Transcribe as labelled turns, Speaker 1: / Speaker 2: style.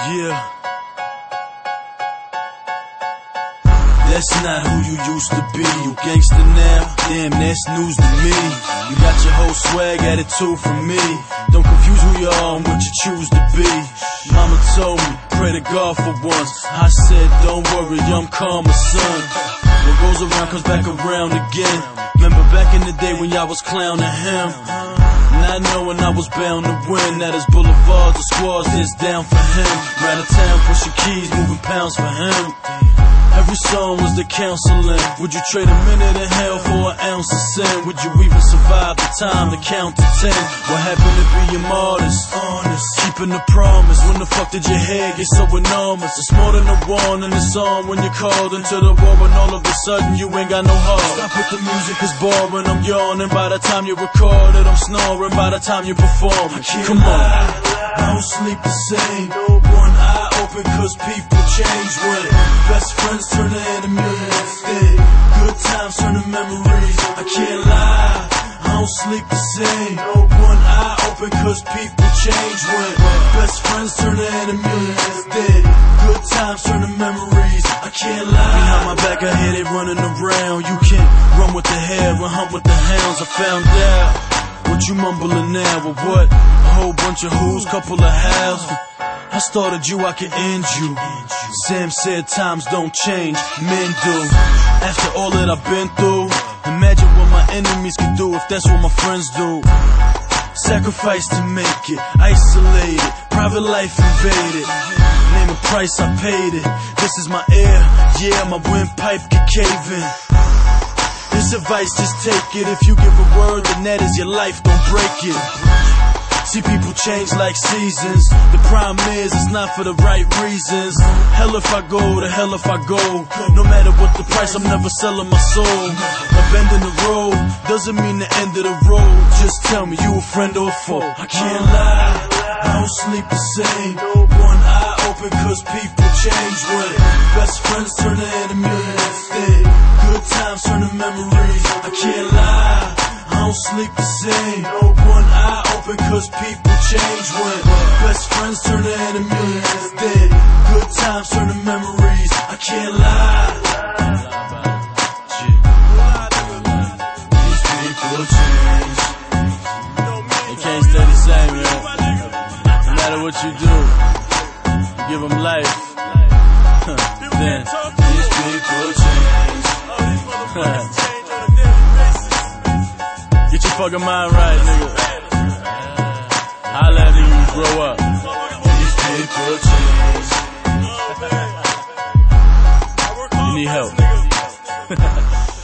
Speaker 1: Yeah. That's not who you used to be. You gangster now? Damn, that's news to me. You got your whole swag attitude from me. Don't confuse who you are and what you choose to be. Mama told me, pray to God for once. I said, don't worry, I'm calmer, son. What goes around comes back around again. Remember back in the day when y'all was clowning him? Not knowing I was bound to win. That is boulevards or squads that's down for him. Round the town pushing keys, moving pounds for him. Every song was the counseling. Would you trade a minute in hell for an ounce of sin? Would you even survive the time to count to 10? What happened to being modest? Honest, keeping the promise. When the fuck did your head get so enormous? It's more than a warning, it's on when you're called into the war, and all of a sudden you ain't got no heart. Stop with the music, it's boring, I'm yawning. By the time you record it, I'm snoring. By the time you perform, come on. I don't sleep the same. No one eye open, cause people change. When best friends turn to enemies, then good times turn to memories. I can't lie, I don't sleep the same. No one eye open, cause people change. When best friends turn to enemies, then good times turn to memories. I can't lie. Behind my back I hear they running around. You can't run with the hare and hunt with the hounds. I found out. What you mumbling now, or what? A whole bunch of who's, couple of hows. I started you, I can end you. Sam said times don't change, men do. After all that I've been through, imagine what my enemies can do if that's what my friends do. Sacrifice to make it, isolated, private life invaded. Name a price, I paid it. This is my air, yeah, my windpipe can cave in. This advice, just take it. If you give a word, then that is your life, don't break it. See, people change like seasons. The problem is, it's not for the right reasons. Hell if I go, to hell if I go. No matter what the price, I'm never selling my soul. A bend in the road doesn't mean the end of the road. Just tell me, you a friend or a foe? I can't lie, I don't sleep the same. No one eye open, cause people change. When best friends turn to enemies, then good times turn to memories. I can't lie, I don't sleep the same. No one eye open, cause people change. When best friends turn to enemies, then good times turn to memories. I can't lie. These people change. They can't stay the same, yo. No matter what you do, you give them life. Then these people change. Get your fucking mind right, nigga. Holla at you when you grow up. These people change. You need help.